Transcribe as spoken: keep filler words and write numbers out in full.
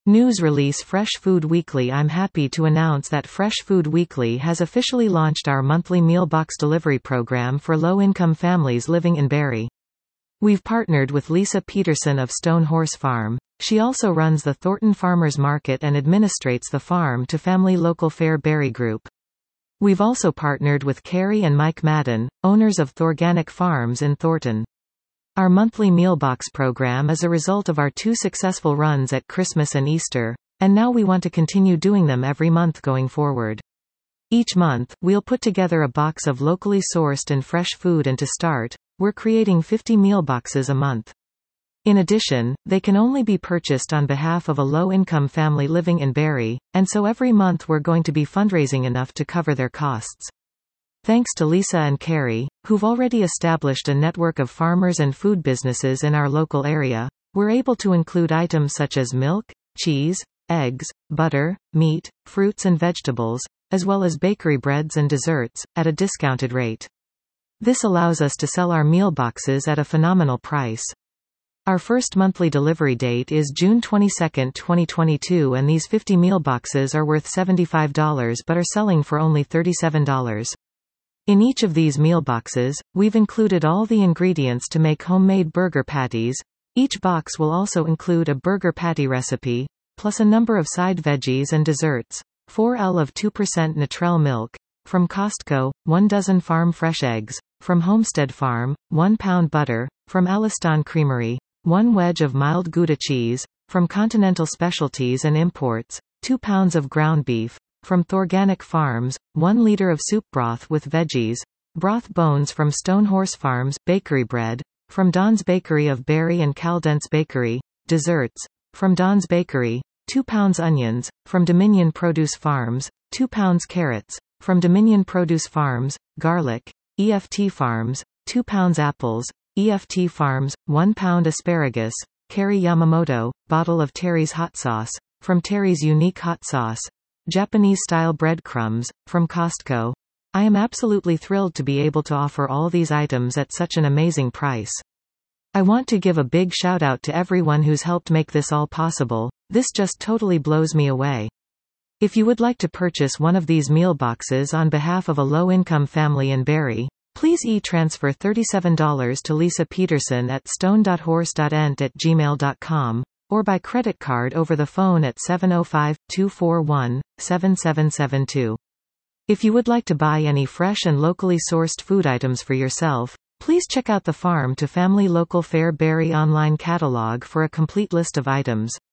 News release Fresh Food Weekly. I'm happy to announce that Fresh Food Weekly has officially launched our monthly meal box delivery program for low-income families living in Barrie. We've partnered with Lisa Peterson of Stone Horse Farm. She also runs the Thornton Farmers Market and administrates the Farm to Family Local Fair Barrie Group. We've also partnered with Carrie and Mike Madden, owners of Thorganic Farms in Thornton. Our monthly mealbox program is a result of our two successful runs at Christmas and Easter, and now we want to continue doing them every month going forward. Each month, we'll put together a box of locally sourced and fresh food, and to start, we're creating fifty meal boxes a month. In addition, they can only be purchased on behalf of a low-income family living in Barrie, and so every month we're going to be fundraising enough to cover their costs. Thanks to Lisa and Carrie, who've already established a network of farmers and food businesses in our local area, we're able to include items such as milk, cheese, eggs, butter, meat, fruits and vegetables, as well as bakery breads and desserts, at a discounted rate. This allows us to sell our meal boxes at a phenomenal price. Our first monthly delivery date is June twenty-second, twenty twenty-two, and these fifty meal boxes are worth seventy-five dollars but are selling for only thirty-seven dollars. In each of these meal boxes, we've included all the ingredients to make homemade burger patties. Each box will also include a burger patty recipe, plus a number of side veggies and desserts. four liters of two percent Natrel milk from Costco, one dozen farm fresh eggs from Homestead Farm, one pound butter from Alistan Creamery, one wedge of mild Gouda cheese from Continental Specialties and Imports, two pounds of ground beef from Thorganic Farms, one liter of soup broth with veggies, broth bones from Stone Horse Farms, bakery bread from Don's Bakery of Barrie and Caldence Bakery, desserts from Don's Bakery, two pounds onions from Dominion Produce Farms, two pounds carrots from Dominion Produce Farms, garlic, E F T Farms, two pounds apples, E F T Farms, one pound asparagus, Carrie Yamamoto, bottle of Terry's hot sauce from Terry's Unique Hot Sauce, Japanese-style breadcrumbs from Costco. I am absolutely thrilled to be able to offer all these items at such an amazing price. I want to give a big shout out to everyone who's helped make this all possible. This just totally blows me away. If you would like to purchase one of these meal boxes on behalf of a low-income family in Barrie, please e-transfer thirty-seven dollars to Lisa Peterson at stone dot horse dot ent at gmail dot com, or by credit card over the phone at seven oh five, two four one, seven seven seven two. If you would like to buy any fresh and locally sourced food items for yourself, please check out the Farm to Family Local Fair Barrie online catalog for a complete list of items.